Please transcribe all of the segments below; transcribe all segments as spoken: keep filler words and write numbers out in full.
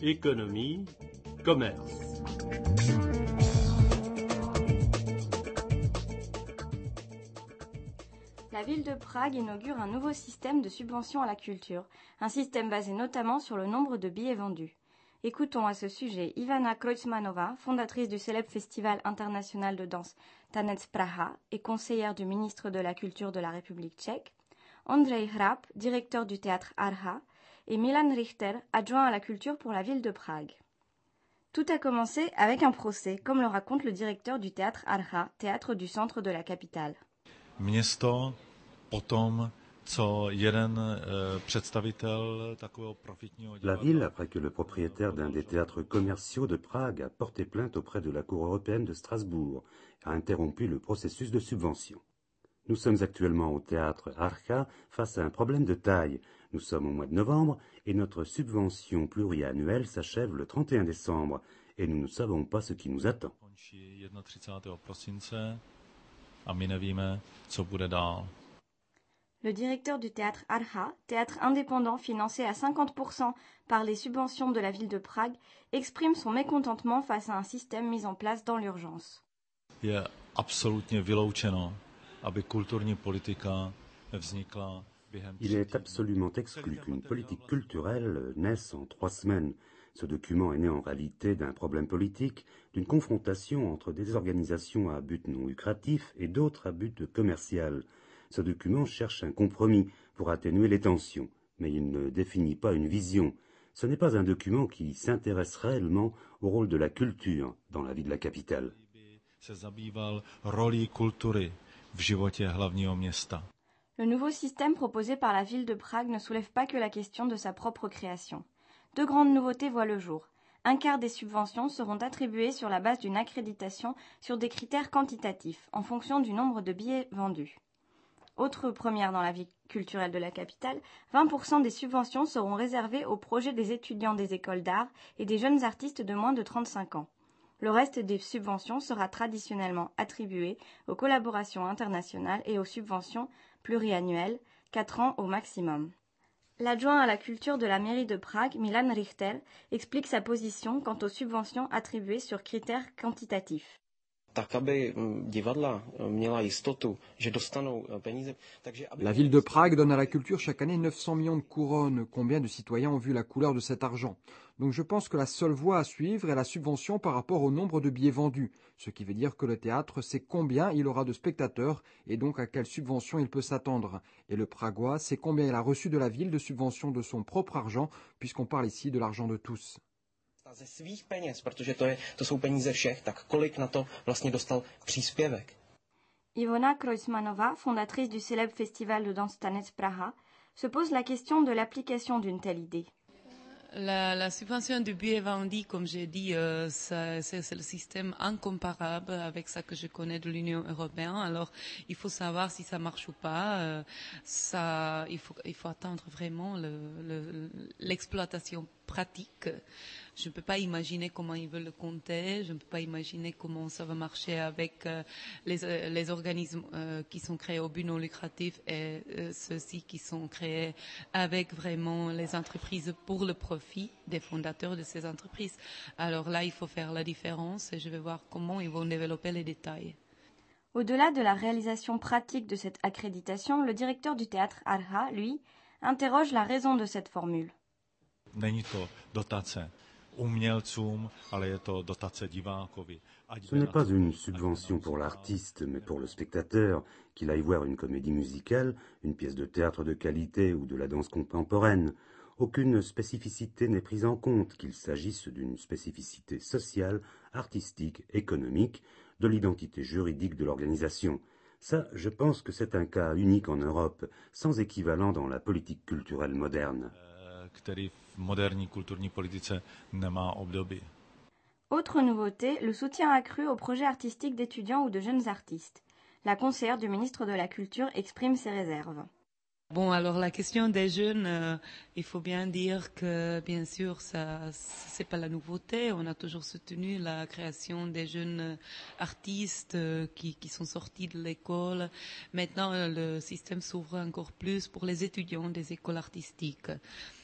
économie, commerce. La ville de Prague inaugure un nouveau système de subvention à la culture, un système basé notamment sur le nombre de billets vendus. Écoutons à ce sujet Ivana Kreutzmanova, fondatrice du célèbre festival international de danse Tanec Praha et conseillère du ministre de la Culture de la République tchèque, Ondřej Hrab, directeur du théâtre Arha, et Milan Richter, adjoint à la culture pour la ville de Prague. Tout a commencé avec un procès, comme le raconte le directeur du théâtre Arha, théâtre du centre de la capitale. Město potom, co jeden představitel takového profitního La ville, après que le propriétaire d'un des théâtres commerciaux de Prague a porté plainte auprès de la Cour européenne de Strasbourg, a interrompu le processus de subvention. Nous sommes actuellement au théâtre Arha face à un problème de taille. Nous sommes au mois de novembre et notre subvention pluriannuelle s'achève le trente et un décembre et nous ne savons pas ce qui nous attend. třicátého prosince a my nevíme, co bude dál. Le directeur du théâtre Arha, théâtre indépendant financé à cinquante pour cent par les subventions de la ville de Prague, exprime son mécontentement face à un système mis en place dans l'urgence. Je absolutně vyloučeno, aby kulturní politika vznikla během Il est absolument exclu qu'une politique culturelle naisse en trois semaines. Ce document est né en réalité d'un problème politique, d'une confrontation entre des organisations à but non lucratif et d'autres à but commercial. Ce document cherche un compromis pour atténuer les tensions, mais il ne définit pas une vision. Ce n'est pas un document qui s'intéresse réellement au rôle de la culture dans la vie de la capitale. Le nouveau système proposé par la ville de Prague ne soulève pas que la question de sa propre création. Deux grandes nouveautés voient le jour. Un quart des subventions seront attribuées sur la base d'une accréditation sur des critères quantitatifs, en fonction du nombre de billets vendus. Autre première dans la vie culturelle de la capitale, vingt pour cent des subventions seront réservées aux projets des étudiants des écoles d'art et des jeunes artistes de moins de trente-cinq ans. Le reste des subventions sera traditionnellement attribué aux collaborations internationales et aux subventions pluriannuelles, quatre ans au maximum. L'adjoint à la culture de la mairie de Prague, Milan Richter, explique sa position quant aux subventions attribuées sur critères quantitatifs. La ville de Prague donne à la culture chaque année neuf cents millions de couronnes. Combien de citoyens ont vu la couleur de cet argent? Donc je pense que la seule voie à suivre est la subvention par rapport au nombre de billets vendus, ce qui veut dire que le théâtre sait combien il aura de spectateurs et donc à quelle subvention il peut s'attendre. Et le Pragois sait combien il a reçu de la ville de subventions de son propre argent, puisqu'on parle ici de l'argent de tous. Ze svých peněz, protože to, je, to jsou peníze všech, tak kolik na to vlastně dostal příspěvek? Ivona Kreutzmanova, fondatrice du célèbre festival de danse Tanec Praha, se pose la question de l'application d'une telle idée. La, la subvention du billet vendu, comme j'ai dit, euh, ça, c'est, c'est le système incomparable avec ça que je connais de l'Union européenne. Alors, il faut savoir si ça marche ou pas. Euh, ça, il faut, il faut attendre vraiment le, le, l'exploitation pratique. Je ne peux pas imaginer comment ils veulent le compter. Je ne peux pas imaginer comment ça va marcher avec euh, les, euh, les organismes euh, qui sont créés au but non lucratif et euh, ceux-ci qui sont créés avec vraiment les entreprises pour le profit des fondateurs de ces entreprises. Alors là, il faut faire la différence et je vais voir comment ils vont développer les détails. Au-delà de la réalisation pratique de cette accréditation, le directeur du théâtre Arha, lui, interroge la raison de cette formule. Není to dotace umělcům, ale je to dotace divákovi. Ce n'est pas une subvention pour l'artiste, mais pour le spectateur, qu'il aille voir une comédie musicale, une pièce de théâtre de qualité ou de la danse contemporaine. Aucune spécificité n'est prise en compte, qu'il s'agisse d'une spécificité sociale, artistique, économique, de l'identité juridique de l'organisation. Ça, je pense que c'est un cas unique en Europe, sans équivalent dans la politique culturelle moderne. Který v moderní kulturní politice nemá obdoby. Autre nouveauté, le soutien accru aux projets artistiques d'étudiants ou de jeunes artistes. La conseillère du ministre de la Culture exprime ses réserves. Bon, alors la question des jeunes, euh, il faut bien dire que, bien sûr, ça, c'est pas la nouveauté. On a toujours soutenu la création des jeunes artistes euh, qui, qui sont sortis de l'école. Maintenant, le système s'ouvre encore plus pour les étudiants des écoles artistiques.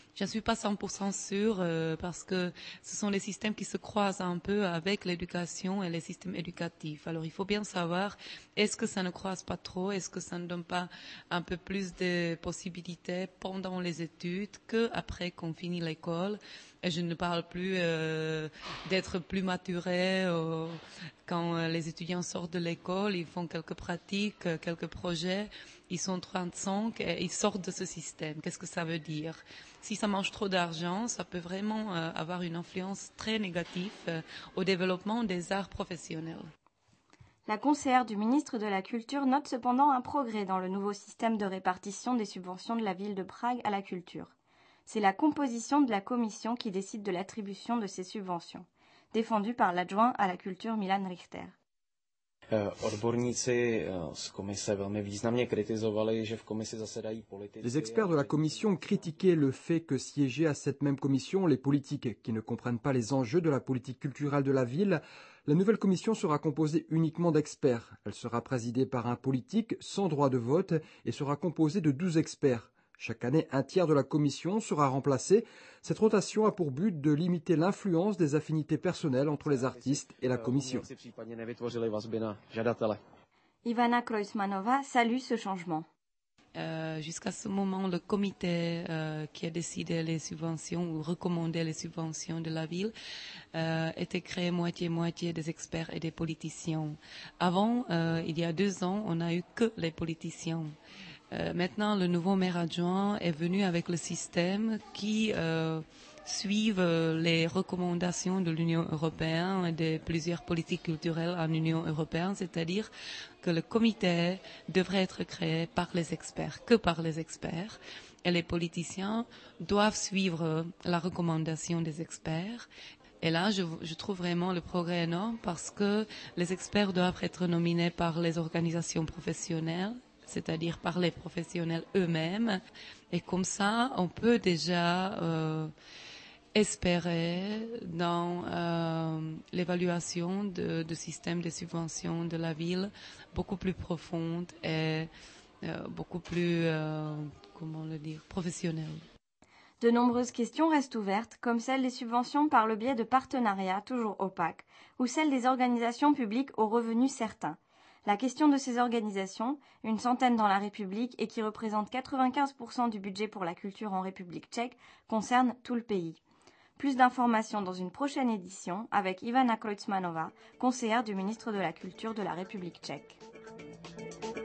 Je ne suis pas cent pour cent sûre euh, parce que ce sont les systèmes qui se croisent un peu avec l'éducation et les systèmes éducatifs. Alors il faut bien savoir, est-ce que ça ne croise pas trop, est-ce que ça ne donne pas un peu plus de possibilités pendant les études qu'après qu'on finit l'école. Et je ne parle plus euh, d'être plus maturé euh, quand euh, les étudiants sortent de l'école, ils font quelques pratiques, euh, quelques projets, ils sont trente-cinq et ils sortent de ce système. Qu'est-ce que ça veut dire? Si ça mange trop d'argent, ça peut vraiment euh, avoir une influence très négative euh, au développement des arts professionnels. La conseillère du ministre de la Culture note cependant un progrès dans le nouveau système de répartition des subventions de la ville de Prague à la culture. C'est la composition de la commission qui décide de l'attribution de ces subventions, défendue par l'adjoint à la culture Milan Richter. Les experts de la commission critiquaient le fait que siégeaient à cette même commission les politiques qui ne comprennent pas les enjeux de la politique culturelle de la ville. La nouvelle commission sera composée uniquement d'experts. Elle sera présidée par un politique sans droit de vote et sera composée de douze experts. Chaque année, un tiers de la commission sera remplacé. Cette rotation a pour but de limiter l'influence des affinités personnelles entre les artistes et la commission. Ivana Krojcmanova salue ce changement. Euh, jusqu'à ce moment, le comité euh, qui a décidé les subventions ou recommandé les subventions de la ville euh, était créé moitié-moitié des experts et des politiciens. Avant, euh, il y a deux ans, on n'a eu que les politiciens. Euh, maintenant, le nouveau maire adjoint est venu avec le système qui euh, suivent les recommandations de l'Union européenne et de plusieurs politiques culturelles en Union européenne, c'est-à-dire que le comité devrait être créé par les experts, que par les experts, et les politiciens doivent suivre la recommandation des experts. Et là, je, je trouve vraiment le progrès énorme parce que les experts doivent être nominés par les organisations professionnelles, c'est-à-dire par les professionnels eux-mêmes. Et comme ça, on peut déjà euh, espérer dans euh, l'évaluation de, de système de subventions de la ville beaucoup plus profonde et euh, beaucoup plus, euh, comment le dire, professionnelle. De nombreuses questions restent ouvertes, comme celle des subventions par le biais de partenariats toujours opaques, ou celle des organisations publiques aux revenus certains. La question de ces organisations, une centaine dans la République et qui représentent quatre-vingt-quinze pour cent du budget pour la culture en République tchèque, concerne tout le pays. Plus d'informations dans une prochaine édition avec Ivana Krojcmanova, conseillère du ministre de la Culture de la République tchèque.